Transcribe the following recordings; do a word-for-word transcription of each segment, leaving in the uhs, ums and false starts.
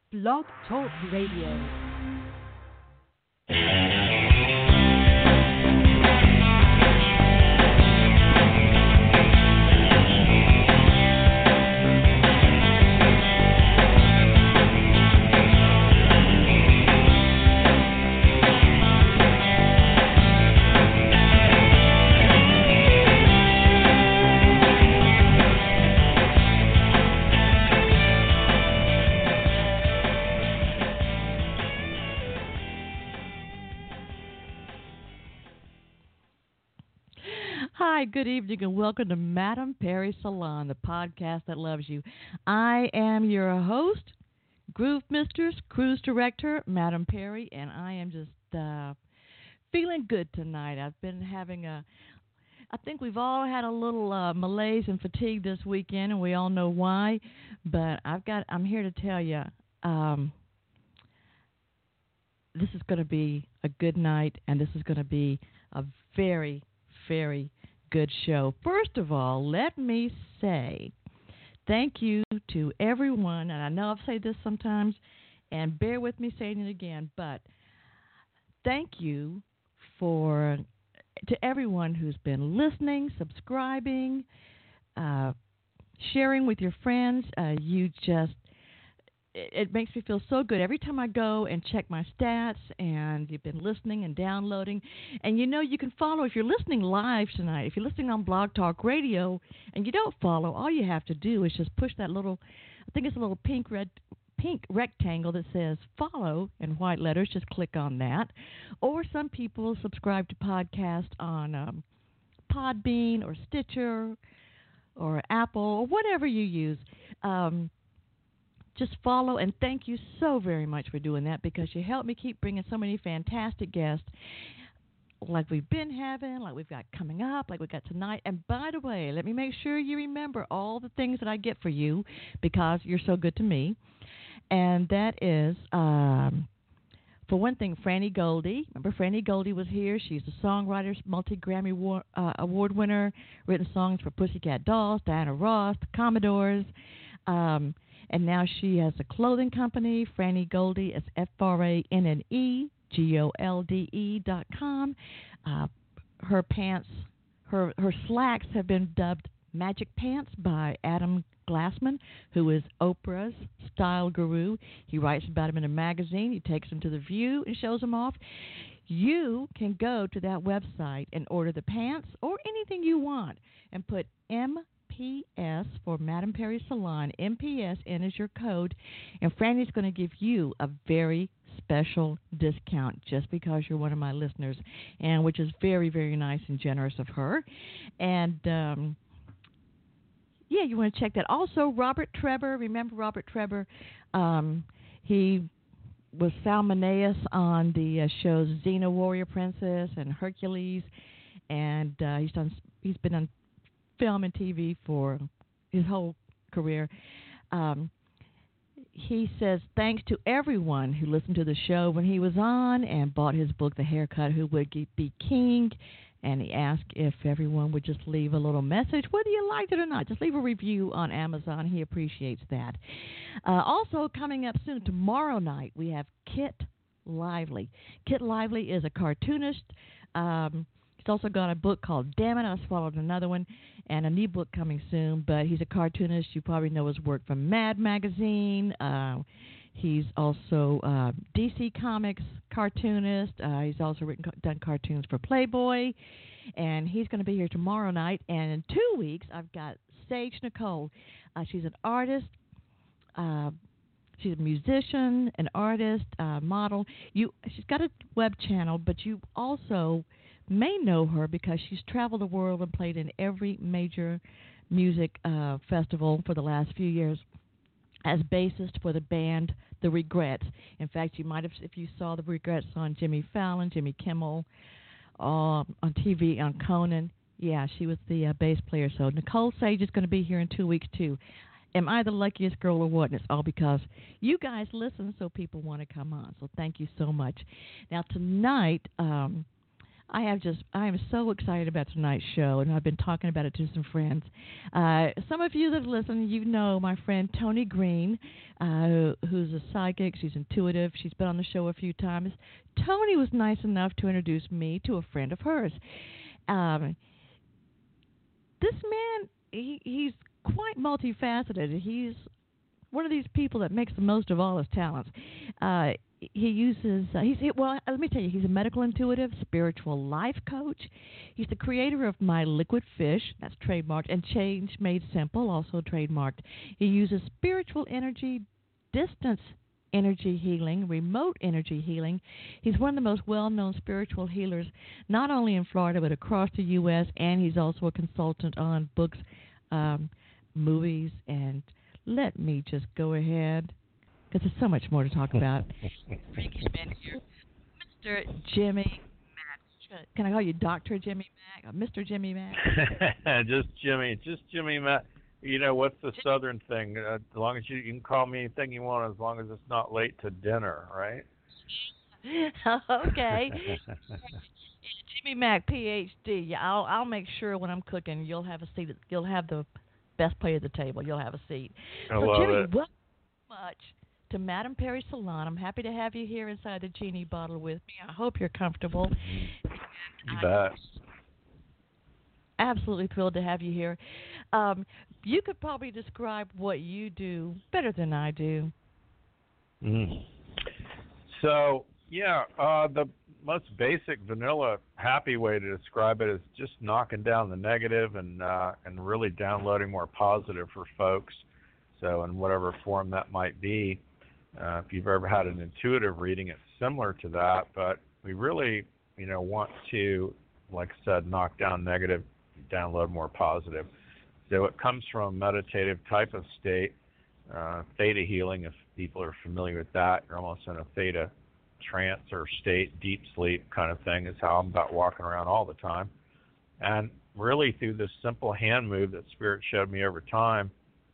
Blog Talk Radio. Hi, good evening, and welcome to Madam Perry Salon, the podcast that loves you. I am your host, Groove Mistress, Cruise Director, Madam Perry, and I am just uh, feeling good tonight. I've been having a, I think we've all had a little uh, malaise and fatigue this weekend, and we all know why. But I've got, I'm here to tell you, um, this is going to be a good night, and this is going to be a very, very good show. First of all, let me say thank you to everyone, and I know I've said this sometimes, and bear with me saying it again, but thank you for to everyone who's been listening, subscribing, uh, sharing with your friends. Uh, you just It makes me feel so good every time I go and check my stats, and you've been listening and downloading. And you know, you can follow if you're listening live tonight. If you're listening on Blog Talk Radio and you don't follow, all you have to do is just push that little, I think it's a little pink red pink rectangle that says follow in white letters. Just click on that. Or some people subscribe to podcast on um, Podbean or Stitcher or Apple or whatever you use. Um, Just follow, and thank you so very much for doing that, because you help me keep bringing so many fantastic guests like we've been having, like we've got coming up, like we got tonight. And by the way, let me make sure you remember all the things that I get for you, because you're so good to me. And that is, um, for one thing, Franny Goldie. Remember, Franny Goldie was here. She's a songwriter, multi-Grammy war, uh, award winner, written songs for Pussycat Dolls, Diana Ross, the Commodores. Um And now she has a clothing company, Franny Goldie. It's F R A N N E G O L D E dot com. Uh, her pants, her her slacks have been dubbed Magic Pants by Adam Glassman, who is Oprah's style guru. He writes about them in a magazine. He takes them to The View and shows them off. You can go to that website and order the pants or anything you want and put M P S for Madam Perry Salon. M P S in is your code, and Franny's going to give you a very special discount just because you're one of my listeners, and which is very, very nice and generous of her. And um, yeah, you want to check that. Also, Robert Trevor. Remember Robert Trevor? Um, he was Salmoneus on the uh, shows Xena Warrior Princess and Hercules, and uh, he's done. He's been on film and T V for his whole career. Um, he says thanks to everyone who listened to the show when he was on and bought his book, The Haircut Who Would Be King. And he asked if everyone would just leave a little message, whether you liked it or not. Just leave a review on Amazon. He appreciates that. Uh, also, coming up soon, tomorrow night, we have Kit Lively. Kit Lively is a cartoonist. Um, He's also got a book called Damn It, I Swallowed Another One, and a new book coming soon. But he's a cartoonist. You probably know his work from Mad Magazine. Uh, he's also uh, D C Comics cartoonist. Uh, he's also written done cartoons for Playboy. And he's going to be here tomorrow night. And in two weeks, I've got Sage Nicole. Uh, she's an artist. Uh, she's a musician, an artist, uh, model. You, she's got a web channel, but you also may know her because she's traveled the world and played in every major music uh, festival for the last few years as bassist for the band The Regrets. In fact, you might have, if you saw The Regrets on Jimmy Fallon, Jimmy Kimmel, uh, on T V, on Conan, yeah, she was the uh, bass player. So Nicole Sage is going to be here in two weeks, too. Am I the luckiest girl or what? And it's all because you guys listen, so people want to come on. So thank you so much. Now, tonight, um, I have just, I am so excited about tonight's show, and I've been talking about it to some friends. Uh, some of you that listen, you know my friend Tony Green, uh, who's a psychic. She's intuitive. She's been on the show a few times. Tony was nice enough to introduce me to a friend of hers. Um, this man, he, he's quite multifaceted. He's one of these people that makes the most of all his talents. Uh, he uses, uh, he's, he, well, let me tell you, he's a medical intuitive, spiritual life coach. He's the creator of My Liquid Fish, that's trademarked, and Change Made Simple, also trademarked. He uses spiritual energy, distance energy healing, remote energy healing. He's one of the most well-known spiritual healers, not only in Florida, but across the U S, and he's also a consultant on books, um, movies, and let me just go ahead, because there's so much more to talk about. Freaky man here, Mister Jimmy Mack. Can I call you Doctor Jimmy Mack or Mister Jimmy Mack? Just Jimmy, just Jimmy Mack. You know, what's the Southern thing? Uh, as long as you, you can call me anything you want, as long as it's not late to dinner, right? Okay. Jimmy Mack, P H D. Yeah, I'll I'll make sure when I'm cooking, you'll have a seat. You'll have the best plate at the table. You'll have a seat. I so, love Jimmy, it. welcome so much to Madame Perry Salon. I'm happy to have you here inside the Genie bottle with me. I hope you're comfortable. You bet. Absolutely thrilled to have you here. Um, you could probably describe what you do better than I do. Mm. So, yeah, uh, the most basic vanilla happy way to describe it is just knocking down the negative and uh, and really downloading more positive for folks. So in whatever form that might be, uh, if you've ever had an intuitive reading, it's similar to that. But we really, you know, want to, like I said, knock down negative, download more positive. So it comes from a meditative type of state, uh, theta healing. If people are familiar with that, you're almost in a theta trance or state, deep sleep kind of thing is how I'm about walking around all the time. And really through this simple hand move that Spirit showed me over time,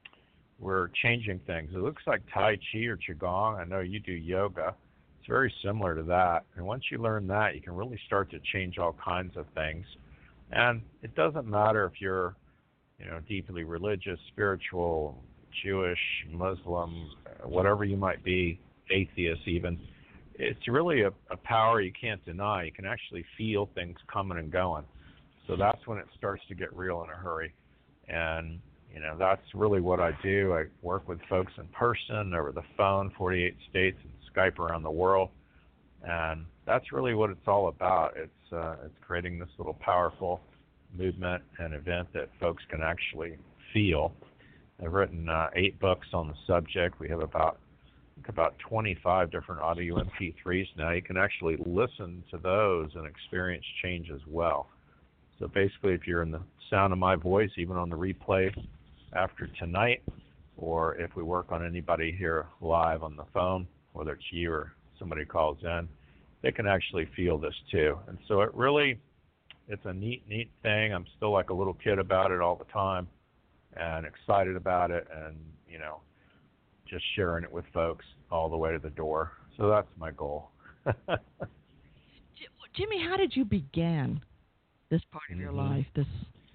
we're changing things. It looks like Tai Chi or Qigong. I know you do yoga. It's very similar to that. And once you learn that, you can really start to change all kinds of things. And it doesn't matter if you're, you know, deeply religious, spiritual, Jewish, Muslim, whatever you might be, atheist even. It's really a, a power you can't deny. You can actually feel things coming and going. So that's when it starts to get real in a hurry. And, you know, that's really what I do. I work with folks in person, over the phone, forty-eight states, and Skype around the world. And that's really what it's all about. It's, uh, it's creating this little powerful movement and event that folks can actually feel. I've written uh, eight books on the subject. We have about about twenty-five different audio M P threes now. You can actually listen to those and experience change as well. So basically, if you're in the sound of my voice, even on the replay after tonight, or if we work on anybody here live on the phone, whether it's you or somebody calls in, they can actually feel this too. And so it really, it's a neat, neat thing. I'm still like a little kid about it all the time and excited about it, and, you know, just sharing it with folks all the way to the door. So that's my goal. Jimmy, how did you begin this part of mm-hmm. your life? This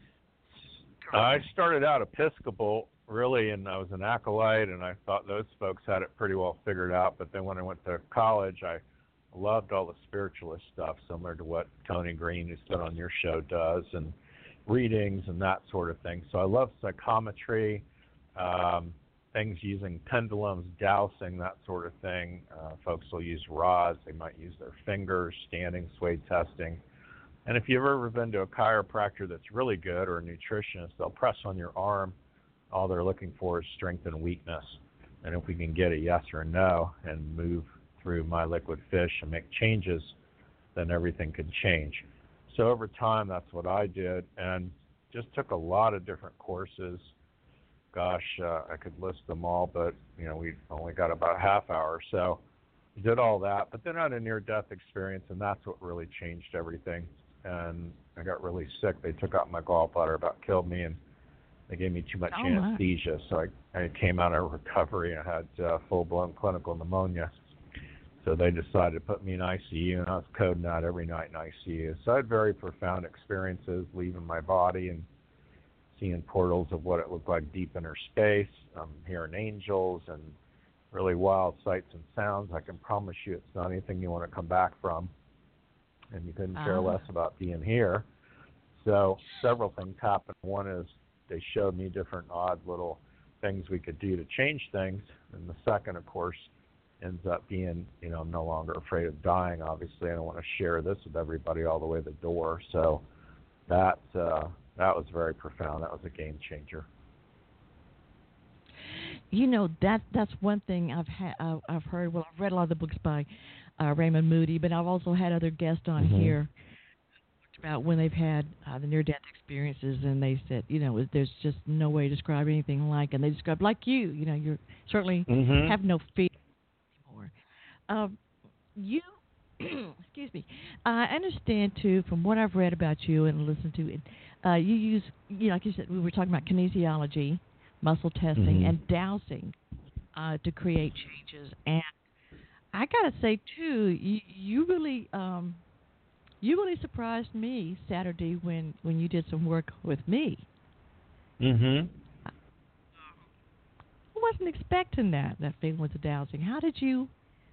I started out Episcopal, really, and I was an acolyte, and I thought those folks had it pretty well figured out. But then when I went to college, I loved all the spiritualist stuff, similar to what Tony Green, who's been on your show, does, and readings and that sort of thing. So I love psychometry, um, things using pendulums, dowsing, that sort of thing. Uh, folks will use rods. They might use their fingers, standing, sway testing. And if you've ever been to a chiropractor that's really good, or a nutritionist, they'll press on your arm. All they're looking for is strength and weakness. And if we can get a yes or a no and move through My Liquid Fish and make changes, then everything can change. So over time, that's what I did, and just took a lot of different courses. Gosh, uh, I could list them all, but you know, we only got about a half hour, so did all that. But then I had a near-death experience, and that's what really changed everything. And I got really sick. They took out my gallbladder, about killed me, and they gave me too much oh, anesthesia. So I, I came out of recovery. I had uh, full-blown clinical pneumonia. So they decided to put me in I C U, and I was coding out every night in I C U. So I had very profound experiences leaving my body and seeing portals of what it looked like deep inner space, um, hearing angels, and really wild sights and sounds. I can promise you it's not anything you want to come back from, and you couldn't care Uh-huh. less about being here. So several things happened. One is they showed me different odd little things we could do to change things, and the second, of course, ends up being, you know, I'm no longer afraid of dying. Obviously, I don't want to share this with everybody all the way to the door. So that uh, that was very profound. That was a game changer. You know that that's one thing I've had. Uh, I've heard. Well, I've read a lot of the books by uh, Raymond Moody, but I've also had other guests on Mm-hmm. here about when they've had uh, the near-death experiences, and they said, you know, there's just no way to describe anything like, and they describe like you. You know, you certainly Mm-hmm. have no fear anymore. Um, you, excuse me. I understand too, from what I've read about you and listened to, it, uh, you use, you know, like you said, we were talking about kinesiology, muscle testing, Mm-hmm. and dowsing uh, to create changes. And I gotta say too, you, you really, um, you really surprised me Saturday when when you did some work with me. Mm-hmm. I wasn't expecting that that feeling with the dowsing. How did you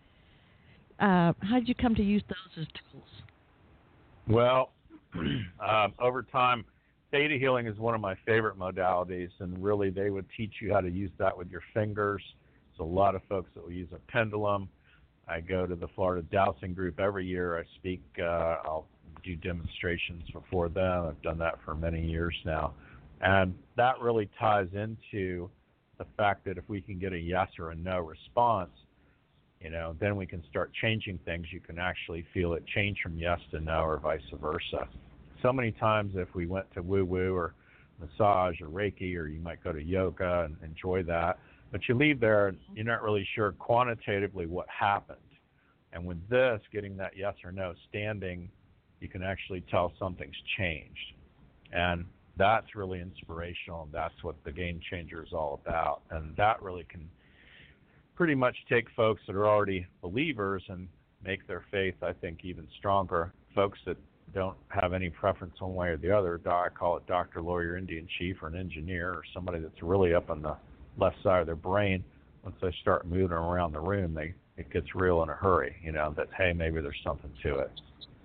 uh, how did you come to use those as tools? Well, um, over time, theta healing is one of my favorite modalities, and really they would teach you how to use that with your fingers. There's a lot of folks that will use a pendulum. I go to the Florida Dowsing Group every year. I speak. Uh, I'll do demonstrations before them. I've done that for many years now. And that really ties into the fact that if we can get a yes or a no response, you know, then we can start changing things. You can actually feel it change from yes to no or vice versa. So many times if we went to woo-woo or massage or Reiki, or you might go to yoga and enjoy that, but you leave there and you're not really sure quantitatively what happened. And with this, getting that yes or no standing, you can actually tell something's changed. And that's really inspirational, and that's what the Game Changer is all about. And that really can pretty much take folks that are already believers and make their faith, I think, even stronger. Folks that don't have any preference one way or the other, I call it doctor, lawyer, Indian chief, or an engineer, or somebody that's really up on the left side of their brain. Once they start moving around the room, they it gets real in a hurry, you know, that, hey, maybe there's something to it.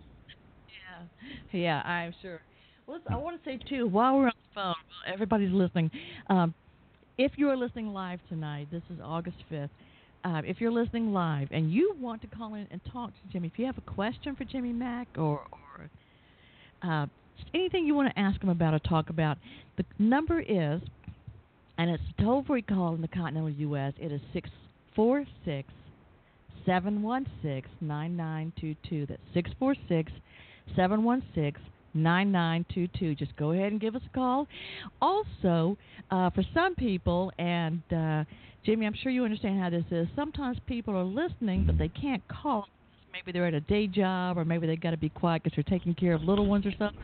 Yeah, yeah, I'm sure. Well, I want to say too, while we're on the phone, while everybody's listening, um, if you're listening live tonight, this is August fifth. Uh, if you're listening live and you want to call in and talk to Jimmy, if you have a question for Jimmy Mack or, or uh, just anything you want to ask him about or talk about, the number is, and it's a toll-free call in the continental U S, it is six four six, seven one six, nine nine two two. That's six four six, seven one six, nine nine two two. Just go ahead and give us a call. Also, uh, for some people, and uh, Jimmy, I'm sure you understand how this is, sometimes people are listening, but they can't call. Maybe they're at a day job, or maybe they've got to be quiet because they're taking care of little ones or something.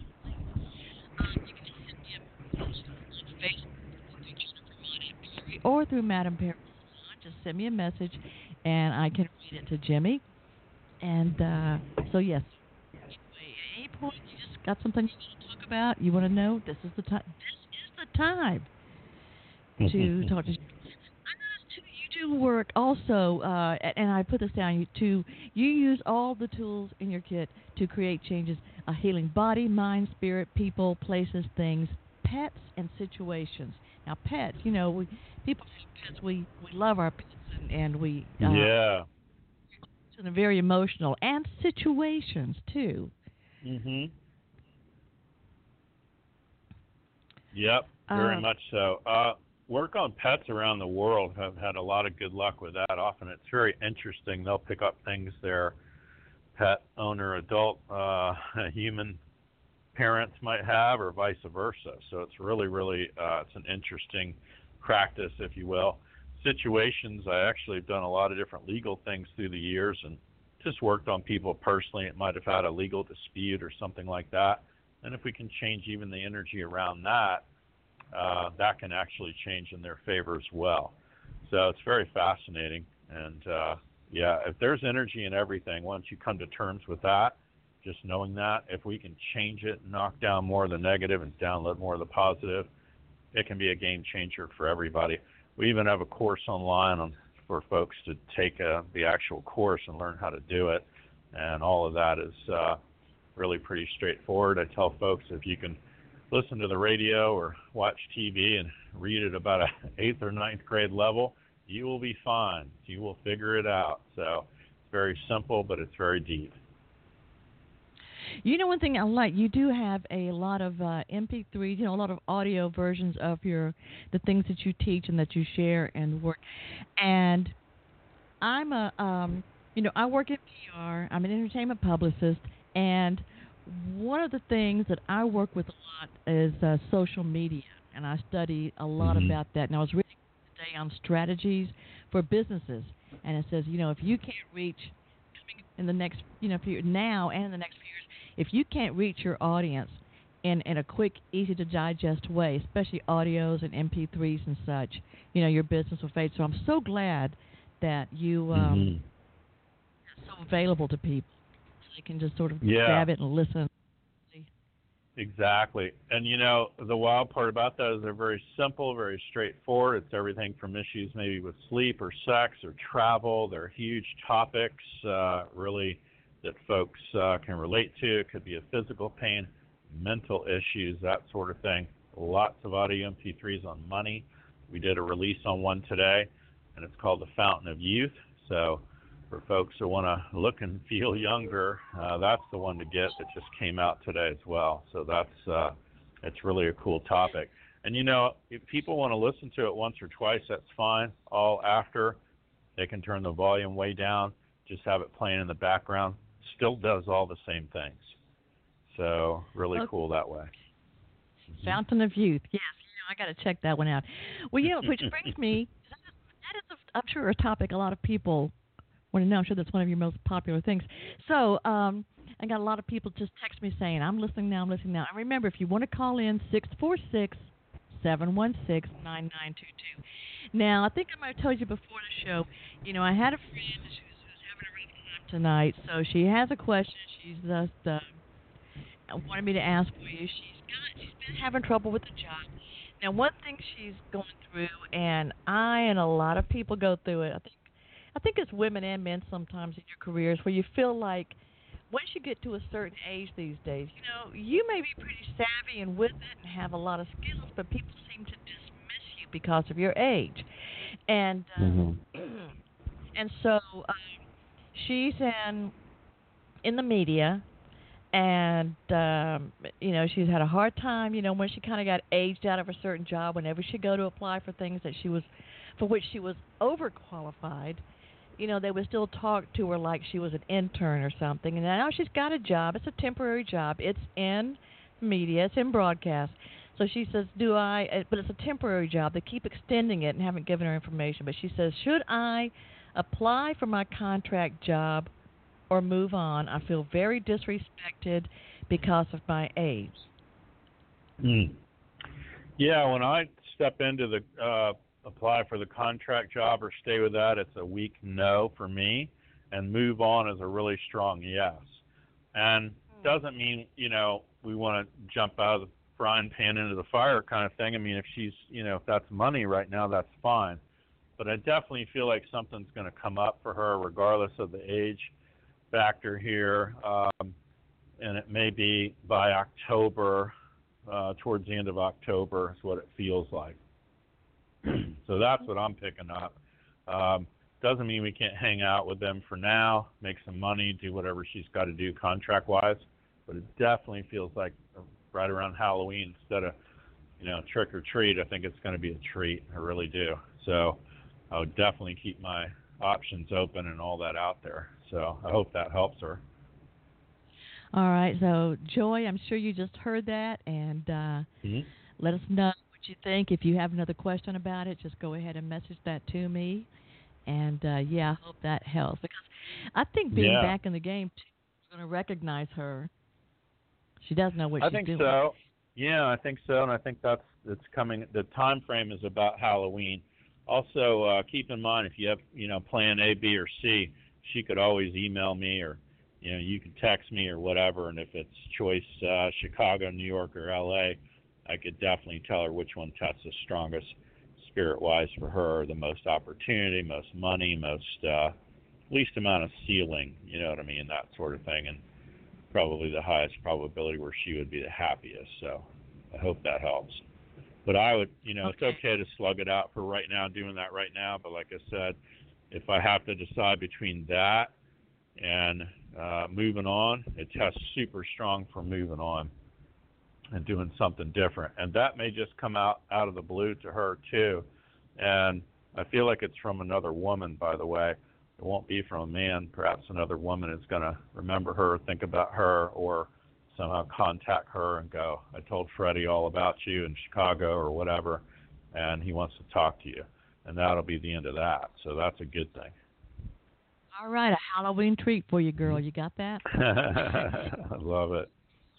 Or through Madam Perry. Just send me a message, and I can read it to Jimmy. And uh, so, yes, at any point you just got something you want to talk about, you want to know, this is the time. This is the time to talk to Jimmy. You do work also, uh, and I put this down, you to you use all the tools in your kit to create changes, a healing body, mind, spirit, people, places, things, pets, and situations. Now, pets, you know, we people have pets, we, we love our pets, and, and we uh, Yeah. they're very emotional, and situations too. Mhm. Yep, very Uh, much so. Uh, work on pets around the world have had a lot of good luck with that. Often it's very interesting. They'll pick up things their pet owner, adult, uh, human parents might have, or vice versa. So it's really, really, uh, it's an interesting practice, if you will. Situations, I actually have done a lot of different legal things through the years and just worked on people personally. It might have had a legal dispute or something like that. And if we can change even the energy around that, uh, that can actually change in their favor as well. So it's very fascinating. And, uh, yeah, if there's energy in everything, once you come to terms with that, just knowing that, if we can change it, knock down more of the negative and download more of the positive, it can be a game changer for everybody. We even have a course online on, for folks to take a, the actual course and learn how to do it. And all of that is uh, really pretty straightforward. I tell folks if you can listen to the radio or watch T V and read at about an eighth or ninth grade level, you will be fine. You will figure it out. So it's very simple, but it's very deep. You know, one thing I like, you do have a lot of uh, M P threes, you know, a lot of audio versions of your the things that you teach and that you share and work. And I'm a, um, you know, I work at P R. I'm an entertainment publicist, and one of the things that I work with a lot is uh, social media, and I study a lot Mm-hmm. about that. And I was reading today on strategies for businesses, and it says, you know, if you can't reach in the next, you know, few, now and in the next few years, if you can't reach your audience in, in a quick, easy to digest way, especially audios and M P threes and such, you know, your business will fade. So I'm so glad that you um, Mm-hmm. are so available to people. So they can just sort of Yeah. grab it and listen. Exactly. And, you know, the wild part about that is they're very simple, very straightforward. It's everything from issues maybe with sleep or sex or travel. They're huge topics, uh, really, that folks uh, can relate to. It could be a physical pain, mental issues, that sort of thing. Lots of audio M P threes on money. We did a release on one today, and it's called The Fountain of Youth. So for folks who want to look and feel younger, uh, that's the one to get that just came out today as well. So that's uh, it's really a cool topic. And, you know, if people want to listen to it once or twice, that's fine. All after, they can turn the volume way down, just have it playing in the background. Still does all the same things. So really Okay. cool that way. Fountain of Youth. Yes, you know, I got to check that one out. Well, you know, which brings me, that is, a, I'm sure, a topic a lot of people want to know. I'm sure that's one of your most popular things. So um, I got a lot of people just text me saying, I'm listening now, I'm listening now. And remember, if you want to call in, six four six, seven one six, nine nine two two. Now, I think I might have told you before the show, you know, I had a friend who's, who's having a rough time tonight. So she has a question. She's just uh, wanted me to ask for you. She's got, she's been having trouble with the job. Now, one thing she's going through, and I and a lot of people go through it, I think I think it's women and men sometimes in your careers where you feel like once you get to a certain age these days, you know, you may be pretty savvy and with it and have a lot of skills, but people seem to dismiss you because of your age. And um, Mm-hmm. and so um, she's in in the media, and um, you know, she's had a hard time. You know, when she kind of got aged out of a certain job, whenever she go to apply for things that she was for which she was overqualified, you know, they would still talk to her like she was an intern or something. And now she's got a job. It's a temporary job. It's in media. It's in broadcast. So she says, do I, uh, but it's a temporary job. They keep extending it and haven't given her information. But she says, should I apply for my contract job or move on? I feel very disrespected because of my age. Mm. Yeah, when I step into the uh, apply for the contract job or stay with that, it's a weak no for me, and move on is a really strong yes. And doesn't mean, you know, we want to jump out of the frying pan into the fire kind of thing. I mean, if she's, you know, if that's money right now, that's fine. But I definitely feel like something's going to come up for her regardless of the age factor here. Um, and it may be by October, uh, towards the end of October is what it feels like. So that's what I'm picking up. Um, doesn't mean we can't hang out with them for now, make some money, do whatever she's got to do contract-wise. But it definitely feels like right around Halloween, instead of, you know, trick or treat, I think it's going to be a treat. I really do. So I would definitely keep my options open and all that out there. So I hope that helps her. All right. So, Joy, I'm sure you just heard that, and uh, Mm-hmm. let us know what you think. If you have another question about it, just go ahead and message that to me. And, uh, yeah, I hope that helps. Because I think being Yeah. back in the game, too, is going to recognize her. She does know what I she's think doing. so. Yeah, I think so, and I think that's it's coming. The time frame is about Halloween. Also, uh, keep in mind if you have, you know, Plan A, B, or C, she could always email me, or you know, you could text me or whatever. And if it's choice uh, Chicago, New York, or L A, I could definitely tell her which one tests the strongest spirit-wise for her, the most opportunity, most money, most uh, least amount of ceiling. You know what I mean? That sort of thing, and probably the highest probability where she would be the happiest. So I hope that helps. But I would, you know, Okay. it's okay to slug it out for right now, doing that right now. But like I said, if I have to decide between that and uh, moving on, it tests super strong for moving on and doing something different. And that may just come out, out of the blue to her too. And I feel like it's from another woman, by the way. It won't be from a man. Perhaps another woman is going to remember her, think about her, or somehow contact her and go, I told Freddie all about you in Chicago or whatever, and he wants to talk to you. And that'll be the end of that. So that's a good thing. All right, a Halloween treat for you, girl. You got that? I love it.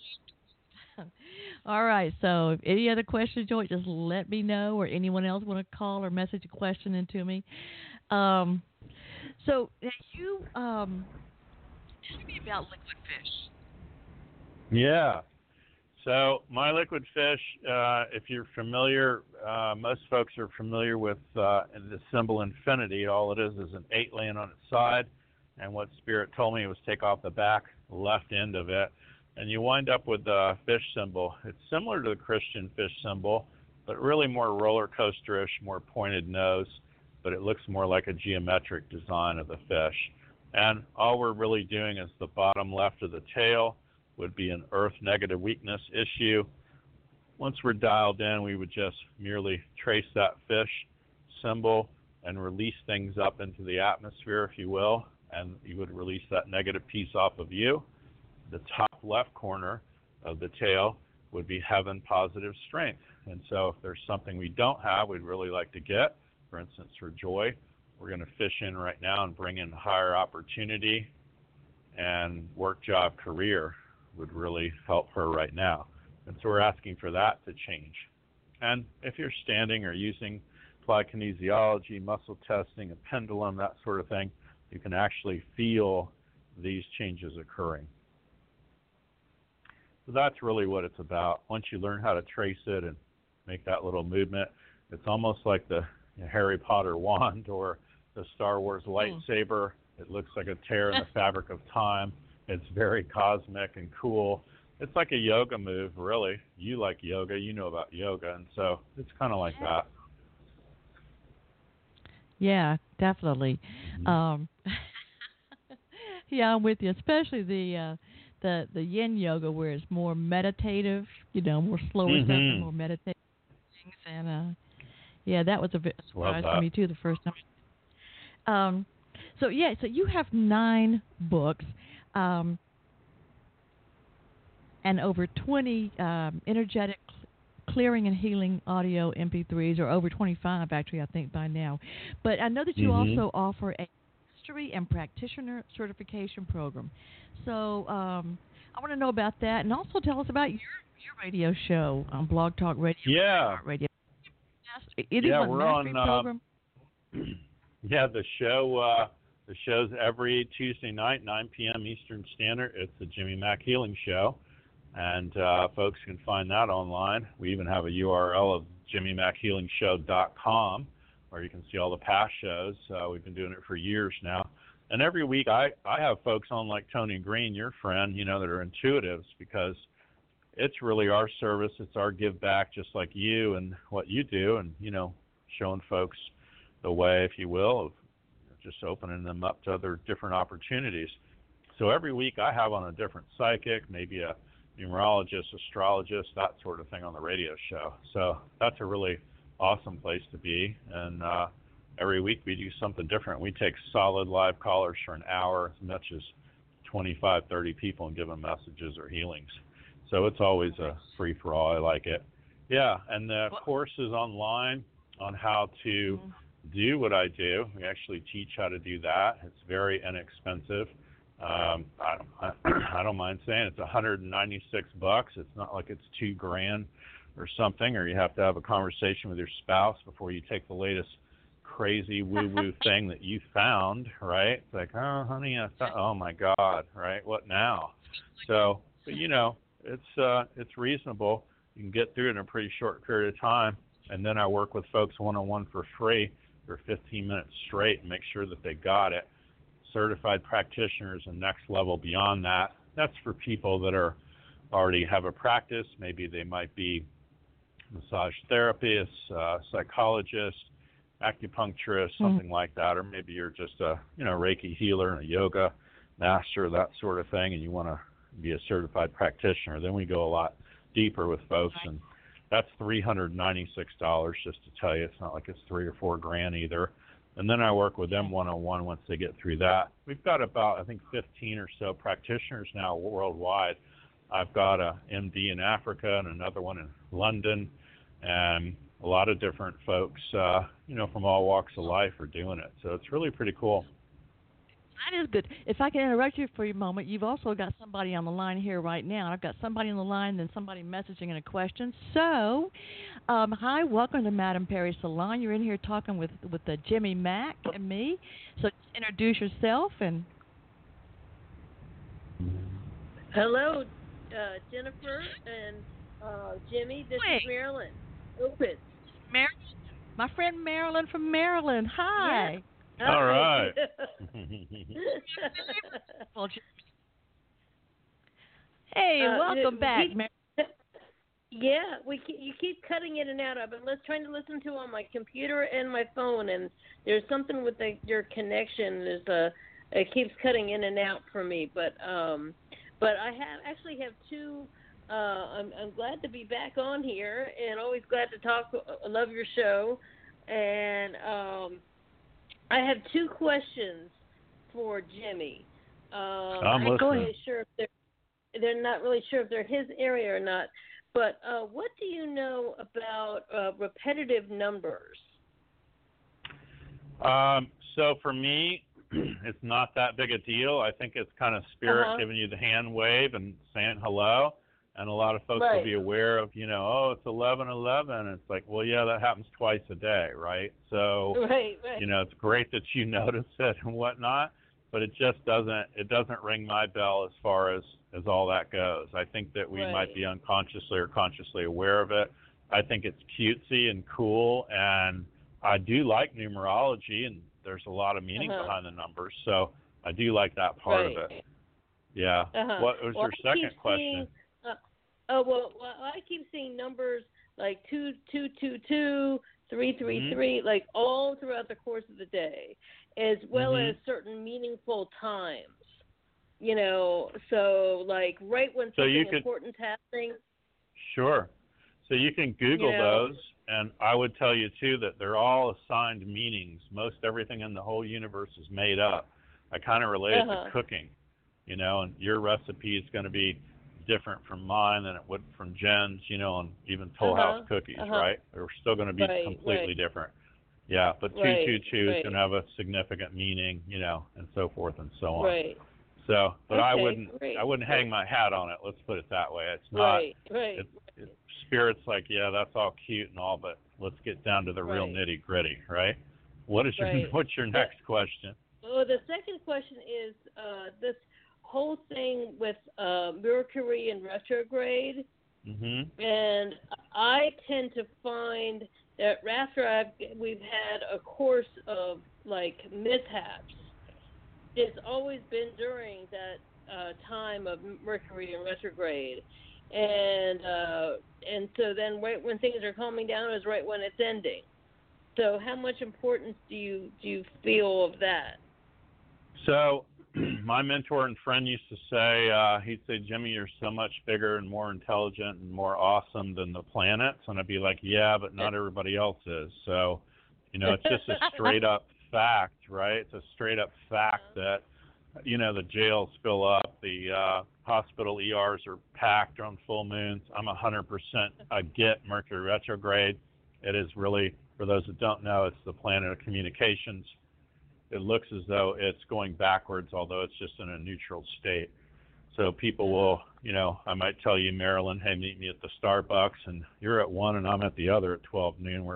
All right, so if any other questions, Joy, just let me know, or anyone else want to call or message a question into me. Um, so you, um, tell me about liquid fish. Yeah. So my liquid fish, uh, if you're familiar, uh, most folks are familiar with uh, the symbol infinity. All it is is an eight laying on its side. And what Spirit told me was take off the back left end of it, and you wind up with the fish symbol. It's similar to the Christian fish symbol, but really more roller coasterish, more pointed nose, but it looks more like a geometric design of the fish. And all we're really doing is the bottom left of the tail would be an earth negative weakness issue. Once we're dialed in, we would just merely trace that fish symbol and release things up into the atmosphere, if you will, and you would release that negative piece off of you. The top left corner of the tail would be heaven positive strength. And so if there's something we don't have we'd really like to get, for instance, for Joy, we're going to fish in right now and bring in higher opportunity, and work, job, career would really help her right now. And so we're asking for that to change. And if you're standing or using applied kinesiology, muscle testing, a pendulum, that sort of thing, you can actually feel these changes occurring. So that's really what it's about. Once you learn how to trace it and make that little movement, it's almost like the you know, Harry Potter wand or the Star Wars lightsaber. It looks like a tear in the fabric of time. It's very cosmic and cool. It's like a yoga move, really. You like yoga, you know about yoga, and so it's kind of like that. Yeah, definitely. Mm-hmm. Um, yeah, I'm with you, especially the uh, the the yin yoga where it's more meditative, you know, more slower mm-hmm. stuff and more meditative things. And uh, yeah, that was a bit surprise for me too the first time. Um, so yeah, so you have nine books. Um, and over twenty um, energetic clearing and healing audio M P threes, or over twenty-five actually, I think, by now. But I know that you mm-hmm. also offer a mastery and practitioner certification program. So um, I want to know about that, and also tell us about your, your radio show on Blog Talk Radio. Yeah. Radio. It yeah, is a we're mastery on. program. Uh, yeah, the show. Uh, the show's every Tuesday night, nine p.m. Eastern Standard. It's the Jimmy Mack Healing Show. And uh, folks can find that online. We even have a U R L of jimmy mack healing show dot com where you can see all the past shows. Uh, we've been doing it for years now. And every week I, I have folks on like Tony Green, your friend, you know, that are intuitives, because it's really our service. It's our give back, just like you and what you do, and, you know, showing folks the way, if you will, of just opening them up to other different opportunities. So every week I have on a different psychic, maybe a numerologist, astrologist, that sort of thing on the radio show. So that's a really awesome place to be. And uh, every week we do something different. We take solid live callers for an hour, as much as twenty-five, thirty people, and give them messages or healings. So it's always a free-for-all. I like it. Yeah, and the course is online on how to do what I do. We actually teach how to do that. It's very inexpensive. Um, I, I, I don't mind saying it's one hundred ninety-six bucks. It's not like it's two grand or something, or you have to have a conversation with your spouse before you take the latest crazy woo-woo thing that you found, right? It's like, oh, honey, I thought, oh my God, right? What now? So, but, you know, it's uh, it's reasonable. You can get through it in a pretty short period of time, and then I work with folks one-on-one for free for fifteen minutes straight and make sure that they got it. Certified practitioners and next level beyond that. That's for people that are already have a practice. Maybe they might be massage therapists, uh, psychologists, acupuncturists, something mm. like that, or maybe you're just a you know Reiki healer and a yoga master, that sort of thing, and you want to be a certified practitioner. Then we go a lot deeper with folks, and that's three hundred ninety-six dollars, just to tell you. It's not like it's three or four grand either. And then I work with them one-on-one once they get through that. We've got about, I think, fifteen or so practitioners now worldwide. I've got a M D in Africa and another one in London, and a lot of different folks, uh, you know, from all walks of life are doing it. So it's really pretty cool. That is good. If I can interrupt you for a moment, you've also got somebody on the line here right now. I've got somebody on the line, then somebody messaging in a question. So, um, hi, welcome to Madame Perry Salon. You're in here talking with with uh, Jimmy Mack and me. So introduce yourself and. Hello, uh, Jennifer and uh, Jimmy. This Wait. is Marilyn. Opitz. Marilyn, my friend Marilyn from Maryland. Hi. Yeah. All right. Hey, uh, welcome back, keep, Mar- Yeah, we keep, you keep cutting in and out. I've been trying to listen to on my computer and my phone, and there's something with the, your connection. There's a it keeps cutting in and out for me. But um, but I have actually have two. Uh, I'm, I'm glad to be back on here, and always glad to talk. I love your show, and um. I have two questions for Jimmy. Um, I'm not listening. really sure if they're they're not really sure if they're his area or not. But uh, what do you know about uh, repetitive numbers? Um, so for me, it's not that big a deal. I think it's kind of spirit uh-huh. giving you the hand wave and saying hello. And a lot of folks right. will be aware of, you know, oh, it's eleven eleven. It's like, well, yeah, that happens twice a day, right? So, right, right. you know, it's great that you notice it and whatnot, but it just doesn't, it doesn't ring my bell as far as, as all that goes. I think that we right. might be unconsciously or consciously aware of it. I think it's cutesy and cool, and I do like numerology, and there's a lot of meaning uh-huh. behind the numbers, so I do like that part right. of it. Yeah. Uh-huh. What was well, your I second keep question? Seeing, uh, oh well, well, I keep seeing numbers like two, two, two, two, three, three, mm-hmm. three, like all throughout the course of the day, as well mm-hmm. as certain meaningful times. You know, so like right when so something you could, important's happening. Sure. So you can Google you know, those, and I would tell you too that they're all assigned meanings. Most everything in the whole universe is made up. I kind of relate uh-huh. it to cooking, you know, and your recipe is going to be different from mine than it would from Jen's, you know, and even Toll uh-huh. House cookies, uh-huh. right? They're still going to be right, completely right. different. Yeah, but right, two two two right. is going to have a significant meaning, you know, and so forth and so on. Right. So, but okay, I wouldn't, great. I wouldn't hang my hat on it. Let's put it that way. It's not. Right. Right. It, it, spirit's like, yeah, that's all cute and all, but let's get down to the right. real nitty gritty, right? What is your right. What's your next but, question? Well, the second question is uh, this whole thing with uh, Mercury in retrograde, mm-hmm. and I tend to find that after I've we've had a course of like mishaps, it's always been during that uh, time of Mercury in retrograde, and uh, and so then right when things are calming down is right when it's ending. So how much importance do you do you feel of that? So my mentor and friend used to say, uh, he'd say, Jimmy, you're so much bigger and more intelligent and more awesome than the planets. And I'd be like, yeah, but not everybody else is. So, you know, it's just a straight up fact, right? It's a straight up fact that, you know, the jails fill up, the uh, hospital E Rs are packed on full moons. I'm one hundred percent I get Mercury retrograde. It is really, for those that don't know, it's the planet of communications. It looks as though it's going backwards, although it's just in a neutral state. So people will, you know, I might tell you, Marilyn, hey, meet me at the Starbucks, and you're at one and I'm at the other at twelve noon. We're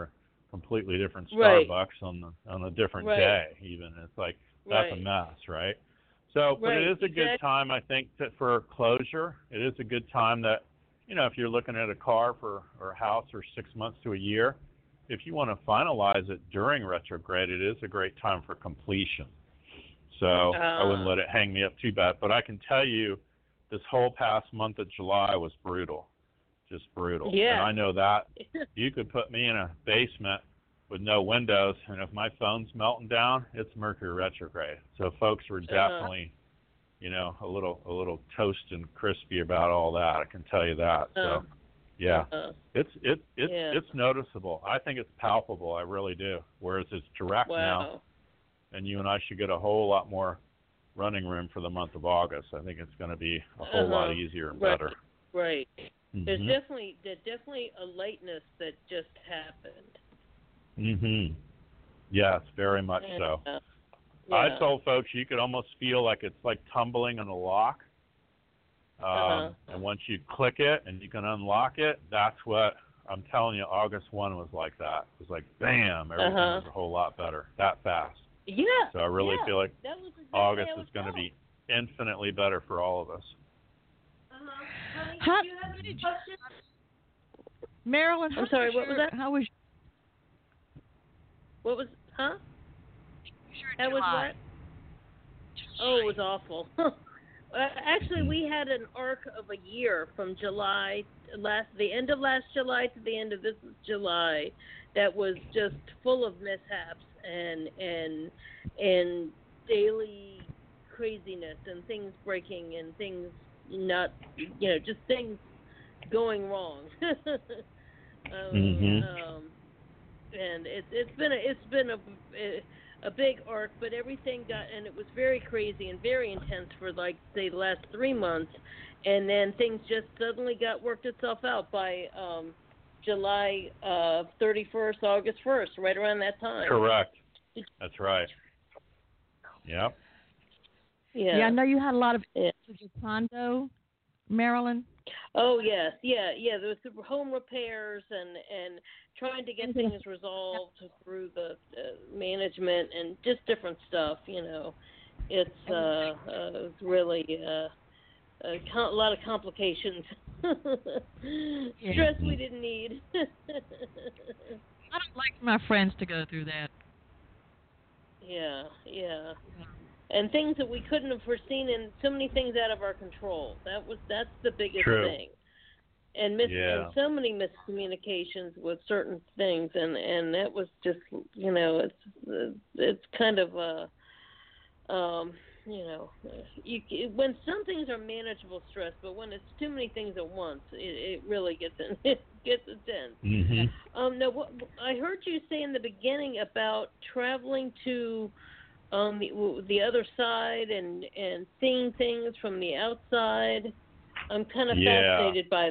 completely different Right. Starbucks on the on a different Right. day. Even it's like that's Right. a mess, right? So, but Right. it is a good Exactly. time, I think, to, for closure. It is a good time that, you know, if you're looking at a car for or a house for six months to a year, if you want to finalize it during retrograde, it is a great time for completion. So Uh, I wouldn't let it hang me up too bad. But I can tell you, this whole past month of July was brutal, just brutal. Yeah. And I know that you could put me in a basement with no windows, and if my phone's melting down, it's Mercury retrograde. So folks were definitely, uh, you know, a little a little toast and crispy about all that. I can tell you that. So, uh, yeah, uh, it's it it's yeah. it's noticeable. I think it's palpable. I really do. Whereas it's direct Wow. now, and you and I should get a whole lot more running room for the month of August. I think it's going to be a whole Uh-huh. lot easier and Right. better. Right. Mm-hmm. There's definitely there's definitely a lightness that just happened. Mhm. Yes, very much And, so. uh, I yeah. told folks you could almost feel like it's like tumbling in a lock. Um, Uh-huh. And once you click it and you can unlock it, that's what I'm telling you. August first was like that. It was like bam, everything Uh-huh. was a whole lot better that fast. Yeah. So I really yeah. feel like That was exactly August how is it going to felt. be infinitely better for all of us. Uh-huh. Honey, How- do you have any questions? Marilyn, I'm how sorry, was what was your- that? How was What was? Huh? your That was July? what? Oh, it was awful. Uh, Actually, we had an arc of a year from July last, the end of last July to the end of this July, that was just full of mishaps and and and daily craziness and things breaking and things not, you know, just things going wrong. um, Mhm. um, and it's it's been a, it's been a, a a big arc, but everything got, and it was very crazy and very intense for like say the last three months, and then things just suddenly got worked itself out by um, July uh, thirty-first, August first, right around that time. Correct. That's right. Yep. Yeah. Yeah, I know you had a lot of Yeah. issues with your condo, Marilyn. Oh yes, yeah, yeah. There was the home repairs and and trying to get things resolved through the uh, management and just different stuff. You know, it's uh, uh it's really uh, a, com- a lot of complications. Yeah. Stress we didn't need. I don't like my friends to go through that. yeah, yeah. And things that we couldn't have foreseen, and so many things out of our control. That was that's the biggest True. thing. And mis- Yeah. and so many miscommunications with certain things, and and that was just, you know, it's it's kind of a um you know, you when some things are manageable stress, but when it's too many things at once, it, it really gets in, it gets intense. Mhm. Um, now, what I heard you say in the beginning about traveling to um the, the other side and and seeing things from the outside. I'm kind of Yeah. fascinated by.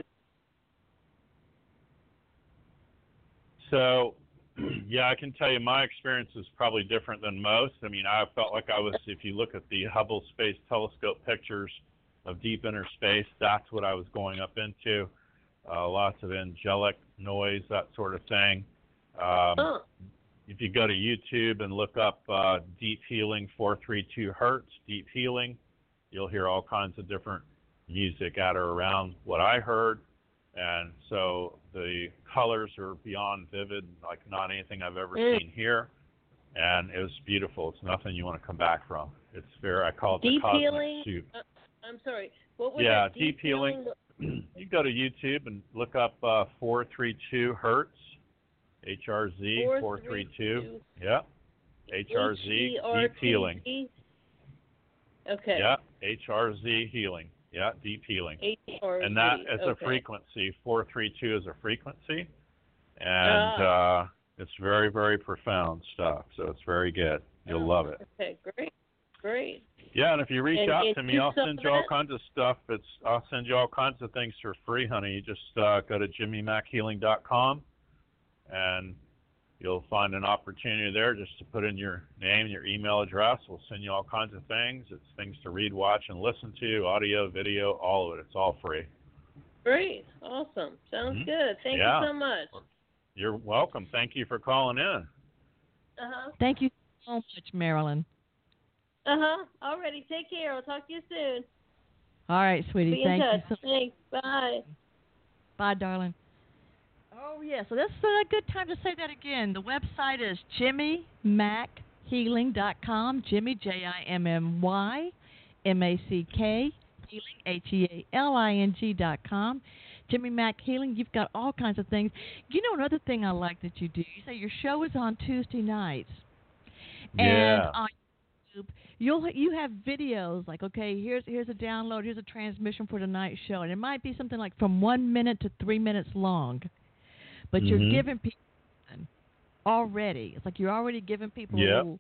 So, yeah, I can tell you my experience is probably different than most. I mean, I felt like I was, if you look at the Hubble Space Telescope pictures of deep inner space, that's what I was going up into. Uh, lots of angelic noise, that sort of thing. Um, Huh. If you go to YouTube and look up uh, Deep Healing four three two Hertz, Deep Healing, you'll hear all kinds of different music at or around what I heard. And so the colors are beyond vivid, like not anything I've ever Mm. seen here. And it was beautiful. It's nothing you want to come back from. It's very, I call it Deep the cosmic healing. soup. Uh, I'm sorry. What was Yeah, that? deep healing. You go to YouTube and look up uh, four three two Hertz, H R Z four three two. Yeah, H R Z, Deep Healing. Okay. Yeah, H R Z Healing. Yeah, Deep Healing. H R Z. And that is okay. a frequency. four three two is a frequency. And Ah. uh, it's very, very profound stuff. So it's very good. You'll Oh, love it. Okay, great. Great. Yeah, and if you reach And- out and to me, you I'll saw send you all that? kinds of stuff. It's I'll send you all kinds of things for free, honey. You just uh, go to jimmy mack healing dot com, and you'll find an opportunity there just to put in your name and your email address. We'll send you all kinds of things. It's things to read, watch, and listen to, audio, video, all of it. It's all free. Great. Awesome. Sounds Mhm. good. Thank Yeah. you so much. You're welcome. Thank you for calling in. Uh-huh. Thank you so much, Marilyn. Uh-huh. Alrighty. Take care. I'll talk to you soon. All right, sweetie. Be in Thank touch. you so Thanks. Bye. Bye, darling. Oh, yeah. So that's a good time to say that again. The website is jimmy mack healing dot com. Jimmy, J I M M Y, M A C K, healing, H E A L I N G dot com. Jimmy Mack Healing, you've got all kinds of things. You know, another thing I like that you do, you say your show is on Tuesday nights. Yeah. And on YouTube, you'll you have videos like, okay, here's here's a download, here's a transmission for tonight's show, and it might be something like from one minute to three minutes long, but mm-hmm. you're giving people something already. It's like you're already giving people yep. a little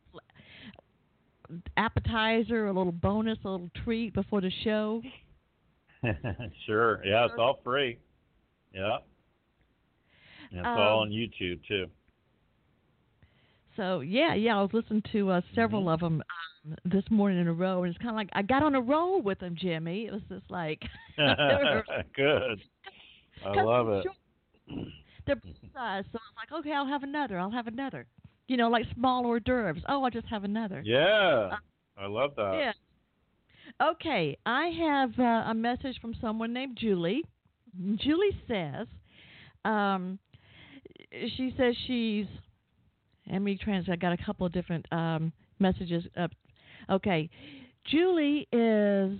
appetizer, a little bonus, a little treat before the show. Sure. Yeah, it's all free. Yeah. And it's um, all on YouTube too. So yeah, yeah, I was listening to uh, several mm-hmm. of them um, this morning in a row, and it's kind of like I got on a roll with them, Jimmy. It was just like good. I love it. Short. They're both size, so it's like, okay, I'll have another. I'll have another. You know, like small hors d'oeuvres. Oh, I'll just have another. Yeah, uh, I love that. Yeah. Okay, I have uh, a message from someone named Julie. Julie says, um, she says she's. Let me translate. I got a couple of different um, messages up. Okay, Julie is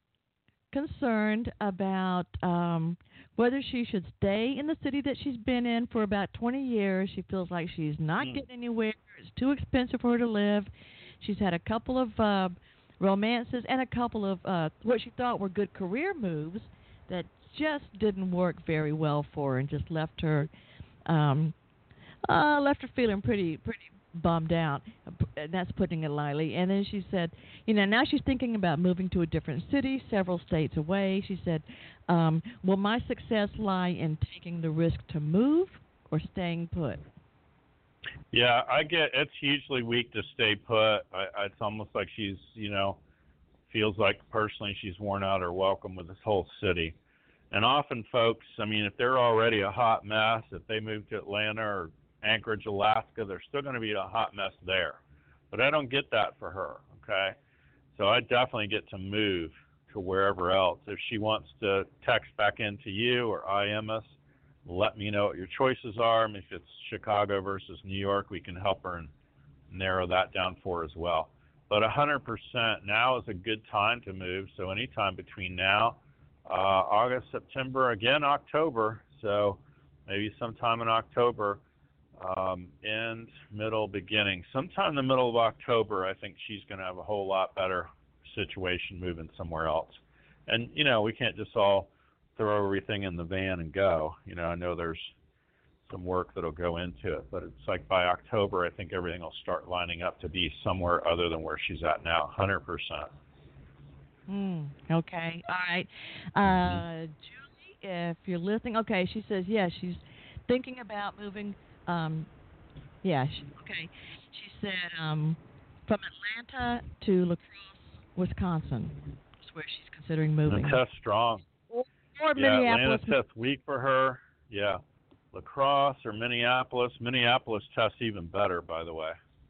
concerned about um, whether she should stay in the city that she's been in for about twenty years. She feels like she's not mm. getting anywhere. It's too expensive for her to live. She's had a couple of uh, romances and a couple of uh, what she thought were good career moves that just didn't work very well for her and just left her um, uh, left her feeling pretty pretty bummed out. And that's putting it lightly. And then she said, you know, now she's thinking about moving to a different city, several states away. She said, um, will my success lie in taking the risk to move or staying put? Yeah, I get it's hugely weak to stay put. I, it's almost like she's, you know, feels like personally she's worn out her welcome with this whole city. And often folks, I mean, if they're already a hot mess, if they move to Atlanta or Anchorage, Alaska, they're still going to be a hot mess there. But I don't get that for her, okay? So I definitely get to move to wherever else. If she wants to text back into you or I M us, let me know what your choices are. If it's Chicago versus New York, we can help her and narrow that down for her as well. But one hundred percent now is a good time to move. So anytime between now, uh, August, September, again, October. So maybe sometime in October, um, end, middle, beginning. Sometime in the middle of October, I think she's going to have a whole lot better situation moving somewhere else. And, you know, we can't just all throw everything in the van and go. You know, I know there's some work that'll go into it, but it's like by October, I think everything will start lining up to be somewhere other than where she's at now, one hundred percent. Mm, okay. All right. Uh, Julie, if you're listening, okay, she says, yeah, she's thinking about moving. Um, yeah, she, okay. She said um, from Atlanta to La Crosse, Wisconsin. That's where she's considering moving. And Test strong. Or, or yeah, Minneapolis. Atlanta Test weak for her. Yeah. La Crosse or Minneapolis. Minneapolis tests even better, by the way.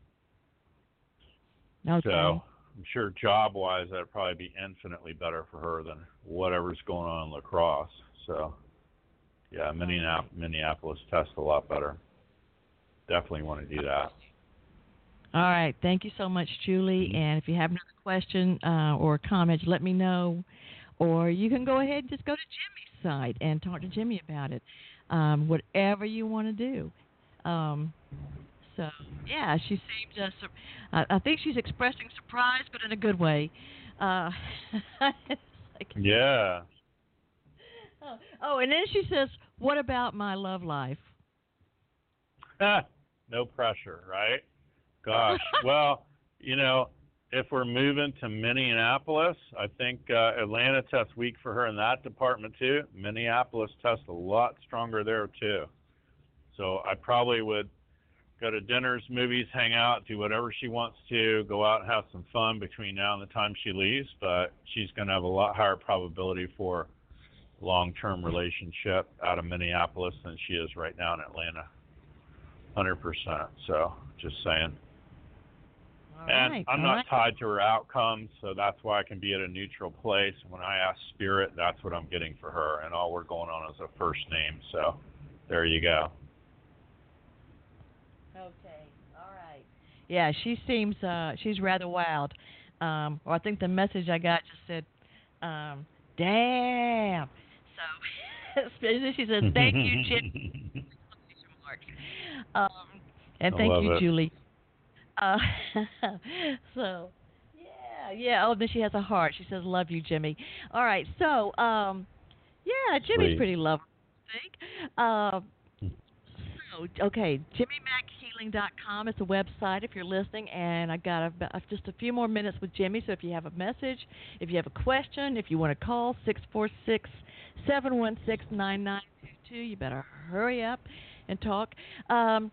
Okay. So I'm sure job-wise, that would probably be infinitely better for her than whatever's going on in La Crosse. So, yeah, Minneapolis, Minneapolis tests a lot better. Definitely want to do that. All right. Thank you so much, Julie. Mm-hmm. And if you have another question uh, or comment, let me know. Or you can go ahead and just go to Jimmy's site and talk to Jimmy about it. Um, whatever you want to do. Um, so, yeah, she seems, uh, sur- uh, I think she's expressing surprise, but in a good way. Uh, like, yeah. Oh, oh, and then she says, what about my love life? No pressure, right? Gosh. Well, you know, if we're moving to Minneapolis, I think uh, Atlanta tests weak for her in that department too. Minneapolis tests a lot stronger there too. So I probably would go to dinners, movies, hang out, do whatever she wants to, go out and have some fun between now and the time she leaves. But she's going to have a lot higher probability for long-term relationship out of Minneapolis than she is right now in Atlanta. one hundred percent. So, just saying. All and right, I'm all not right. tied to her outcomes, so that's why I can be at a neutral place. When I ask Spirit, that's what I'm getting for her, and all we're going on is a first name. So, there you go. Okay, all right. Yeah, she seems uh she's rather wild. Um, or I think the message I got just said, um, "Damn." So she said, "Thank you, Jim." Um, and I thank love you, it. Julie. Uh, so, yeah, yeah. Oh, then she has a heart. She says, "Love you, Jimmy." All right. So, um, yeah, Jimmy's Sweet. pretty lovely, I think. Um, so, okay, Jimmy Mack Healing dot com is the website if you're listening, and I got a, just a few more minutes with Jimmy. So if you have a message, if you have a question, if you want to call six four six, seven one six, nine nine two two, you better hurry up and talk. Um,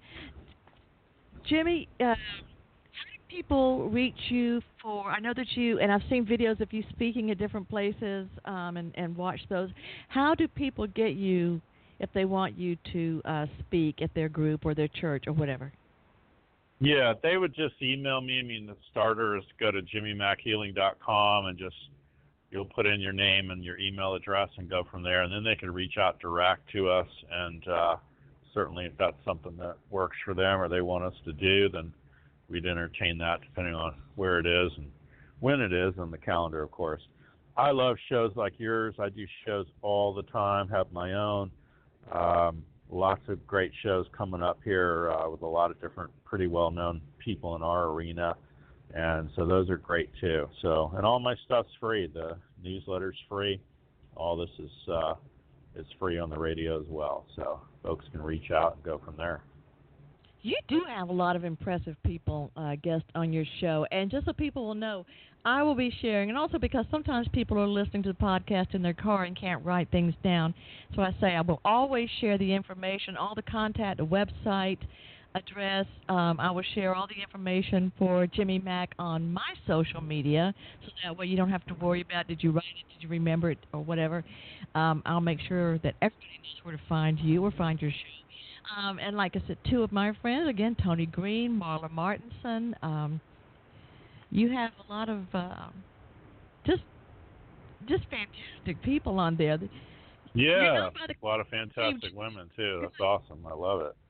Jimmy, uh, how do people reach you for? I know that you, and I've seen videos of you speaking at different places, um, and and watch those. How do people get you if they want you to uh, speak at their group or their church or whatever? Yeah, they would just email me. I mean, the starter is go to Jimmy Mack Healing dot com and just you'll put in your name and your email address and go from there. And then they can reach out direct to us. And uh, certainly if that's something that works for them or they want us to do, then we'd entertain that depending on where it is and when it is on the calendar, of course. I love shows like yours. I do shows all the time, have my own. Um, lots of great shows coming up here uh, with a lot of different pretty well-known people in our arena. And so those are great too. So, and all my stuff's free. The newsletter's free. All this is uh, is free on the radio as well. So folks can reach out and go from there. You do have a lot of impressive people uh, guests on your show, and just so people will know, I will be sharing, and also because sometimes people are listening to the podcast in their car and can't write things down, so I say I will always share the information, all the contact, the website, address. Um, I will share all the information for Jimmy Mack on my social media, so that way you don't have to worry about did you write it, did you remember it, or whatever. Um, I'll make sure that everybody knows where to find you or find your show. Um, and like I said, two of my friends, again, Tony Green, Marla Martinson. Um, you have a lot of uh, just just fantastic people on there. Yeah, You know about a lot of fantastic women too. That's awesome. I love it.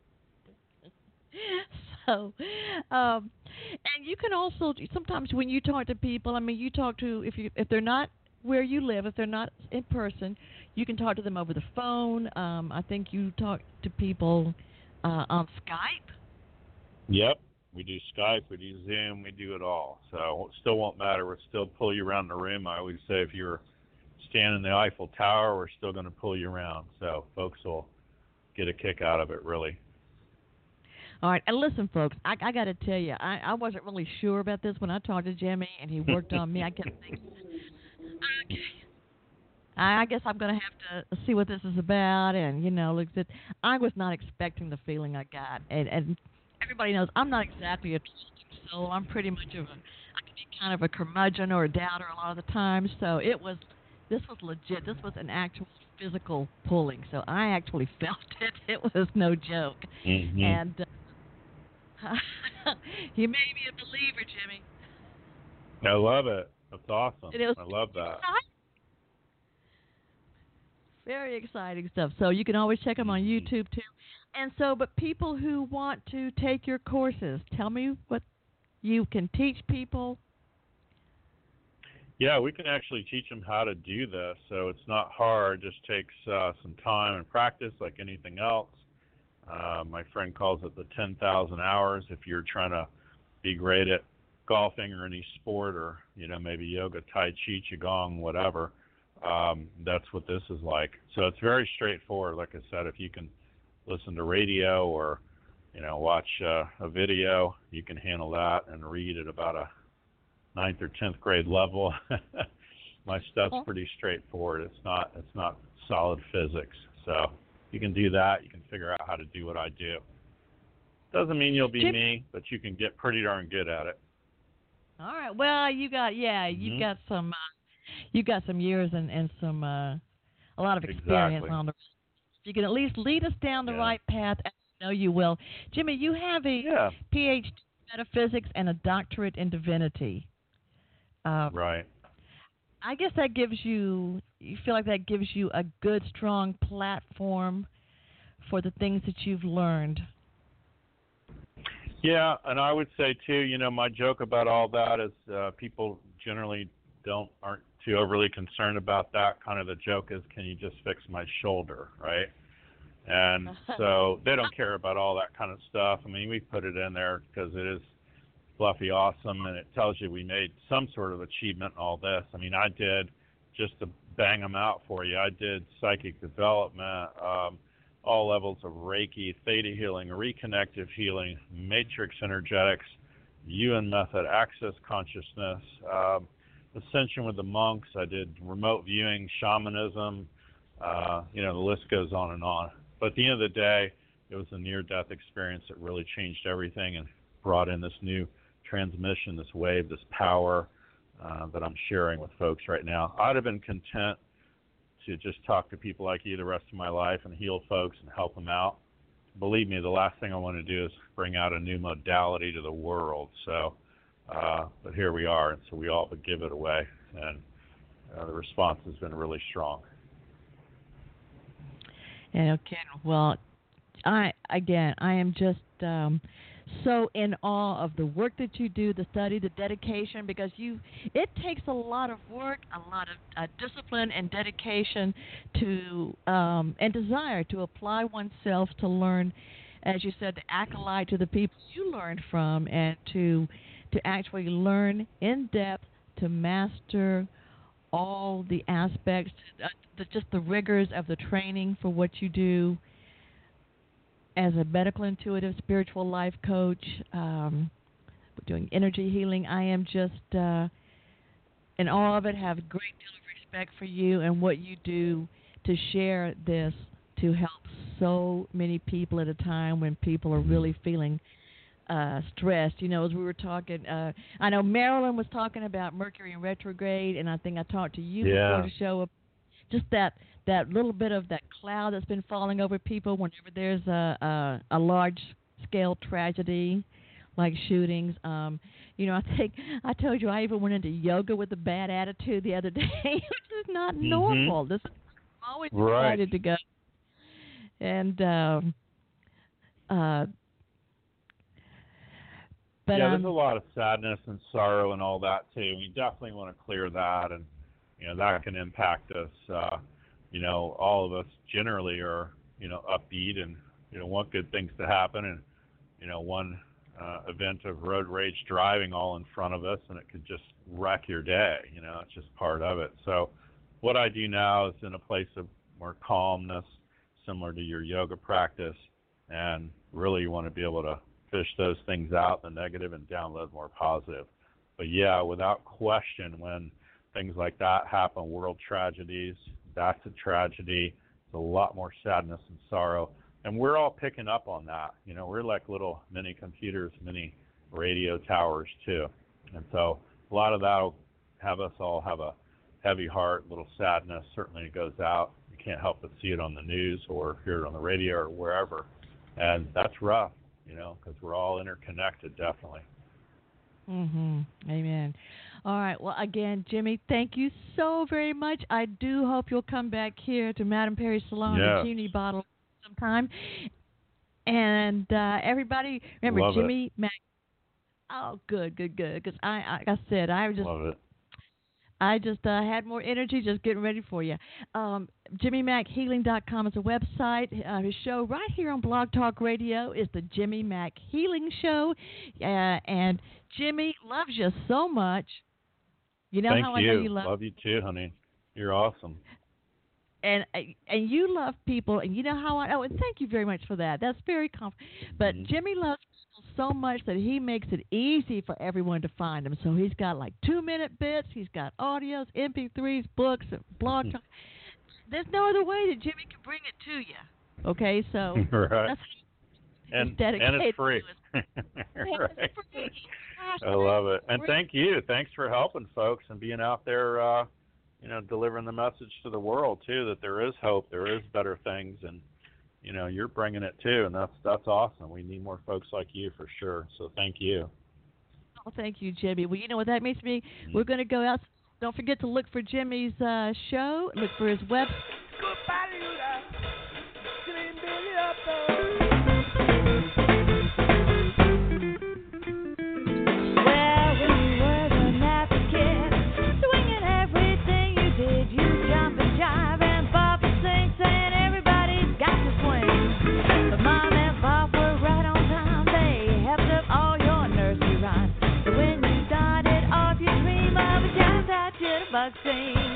So, um, and you can also sometimes when you talk to people, I mean, you talk to if you if they're not where you live, if they're not in person, you can talk to them over the phone. Um, I think you talk to people uh, on Skype. Yep, we do Skype, we do Zoom, we do it all. So it still won't matter. We'll still pull you around the room. I always say if you're standing in the Eiffel Tower, we're still going to pull you around. So folks will get a kick out of it, really. All right, and listen, folks, I, I got to tell you, I, I wasn't really sure about this when I talked to Jimmy and he worked on me. I kept thinking, okay, I guess I'm going to have to see what this is about. And, you know, look, I was not expecting the feeling I got. And, and everybody knows I'm not exactly a trusting soul. I'm pretty much of a, I can be kind of a curmudgeon or a doubter a lot of the time. So it was, this was legit. This was an actual physical pulling. So I actually felt it. It was no joke. Mm-hmm. And uh, you made me a believer, Jimmy. I love it. That's awesome. It was I love that. Very exciting stuff. So you can always check them on YouTube too. And so, but people who want to take your courses, tell me what you can teach people. Yeah, we can actually teach them how to do this. So it's not hard. It just takes uh, some time and practice like anything else. Uh, my friend calls it the ten thousand hours. If you're trying to be great at golfing or any sport or, you know, maybe yoga, tai chi, qigong, whatever, um, that's what this is like. So it's very straightforward. Like I said, if you can listen to radio or, you know, watch uh, a video, you can handle that and read at about a ninth or tenth grade level. My stuff's pretty straightforward. It's not, it's not solid physics. So you can do that. You can figure out how to do what I do. Doesn't mean you'll be Jim, me, but you can get pretty darn good at it. All right. Well, you got yeah, Mm-hmm. you got some, uh, you got some years and and some uh, a lot of experience Exactly. on the. If you can at least lead us down the Yeah. right path, I know you will. Jimmy, you have a Yeah. P H D in metaphysics and a doctorate in divinity. Uh, Right. I guess that gives you. You feel like that gives you a good, strong platform for the things that you've learned. Yeah, and I would say too, you know, my joke about all that is uh, people generally don't aren't too overly concerned about that. Kind of the joke is, can you just fix my shoulder, right? And so they don't care about all that kind of stuff. I mean, we put it in there because it is fluffy awesome, and it tells you we made some sort of achievement in all this. I mean, I did, just to bang them out for you, I did psychic development, um, all levels of Reiki, theta healing, reconnective healing, matrix energetics, Yuen method, access consciousness, um, ascension with the monks. I did remote viewing, shamanism, uh, you know, the list goes on and on. But at the end of the day, it was a near-death experience that really changed everything and brought in this new transmission, this wave, this power uh, that I'm sharing with folks right now. I'd have been content to just talk to people like you the rest of my life and heal folks and help them out. Believe me, the last thing I want to do is bring out a new modality to the world. So, uh, but here we are, and so we all but give it away, and uh, the response has been really strong. And okay, well, I again, I am just um, so in awe of the work that you do, the study, the dedication, because you it takes a lot of work, a lot of uh, discipline and dedication to um, and desire to apply oneself to learn, as you said, to acolyte to the people you learned from, and to to actually learn in depth, to master all the aspects, uh, the, just the rigors of the training for what you do as a medical intuitive spiritual life coach, um, doing energy healing. I am just uh, in awe of it, have a great deal of respect for you and what you do to share this to help so many people at a time when people are really feeling uh, stressed. You know, as we were talking, uh, I know Marilyn was talking about Mercury in retrograde, and I think I talked to you Yeah. before the show. Just that, that little bit of that cloud that's been falling over people whenever there's a a, a large scale tragedy, like shootings. Um, you know, I think I told you I even went into yoga with a bad attitude the other day, which is not Mm-hmm. normal. This is I'm always Right. excited to go. And um, uh, but yeah, um, there's a lot of sadness and sorrow and all that too. We definitely want to clear that, and you know that can impact us. Uh, you know, all of us generally are you know upbeat and you know want good things to happen, and you know one uh, event of road rage driving all in front of us, and it could just wreck your day. You know, it's just part of it. So, what I do now is in a place of more calmness, similar to your yoga practice, and really you want to be able to fish those things out, the negative, and download more positive. But yeah, without question, when things like that happen, world tragedies, that's a tragedy. It's a lot more sadness and sorrow. And we're all picking up on that. You know, we're like little mini computers, mini radio towers too. And so a lot of that will have us all have a heavy heart, little sadness. Certainly it goes out. You can't help but see it on the news or hear it on the radio or wherever. And that's rough. You know, because we're all interconnected, definitely. Mm-hmm. Amen. All right. Well, again, Jimmy, thank you so very much. I do hope you'll come back here to Madame Perry's Salon Yes. and Community Bottle sometime. And uh, everybody, remember, Love Jimmy it. Mac. Oh, good, good, good. Because I, like I said, I just, Love it. I just uh, had more energy just getting ready for you. Um, Jimmy Mac Healing dot com is a website. Uh, his show right here on Blog Talk Radio is the Jimmy Mac Healing Show. Uh, and Jimmy loves you so much. You know Thank how you. I know you love Love you too, honey. You're awesome. And and you love people, and you know how I. Oh, and thank you very much for that. That's very comf- But Mm-hmm. Jimmy loves people so much that he makes it easy for everyone to find him. So he's got like two minute bits. He's got audios, M P threes, books, blog talk. There's no other way that Jimmy can bring it to you. Okay, so right. that's and it's dedicated and it's free. to us. right. It's free. Gosh, I love it. And free. thank you. Thanks for helping folks and being out there, uh, you know, delivering the message to the world too that there is hope, there is better things, and you know, you're bringing it too, and that's that's awesome. We need more folks like you for sure. So thank you. Oh, thank you, Jimmy. Well, you know what that means to me? Mm-hmm. We're going to go out. Don't forget to look for Jimmy's uh, show. Look for his web. Vaccine.